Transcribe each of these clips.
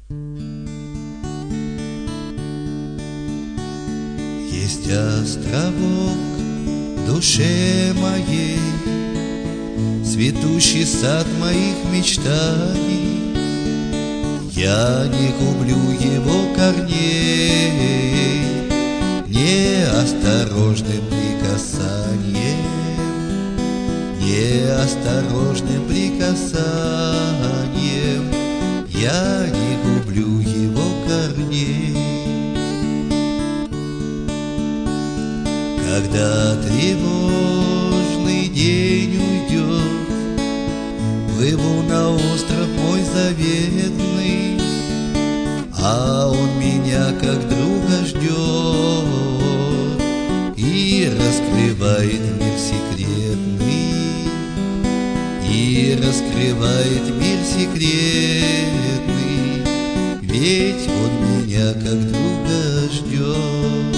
Есть островок в душе моей, цветущий сад моих мечтаний. Я не гублю его корней неосторожным прикасанием, неосторожным прикасанием. Я не гублю его корней. Когда тревожный день уйдет, плыву на остров мой заветный, а он меня как друга ждет и раскрывает мир секретный, и раскрывает мир секретный, ведь он меня как друга ждет.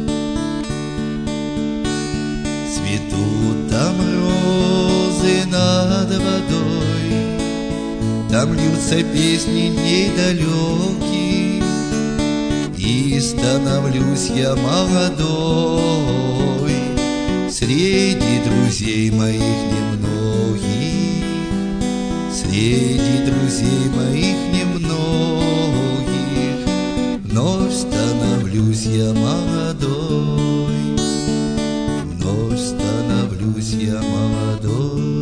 Цветут там розы над водой, там льются песни дней далеких, и становлюсь я молодой среди друзей моих немногих, среди друзей моих немногих. Вновь становлюсь я молодой, вновь становлюсь я молодой.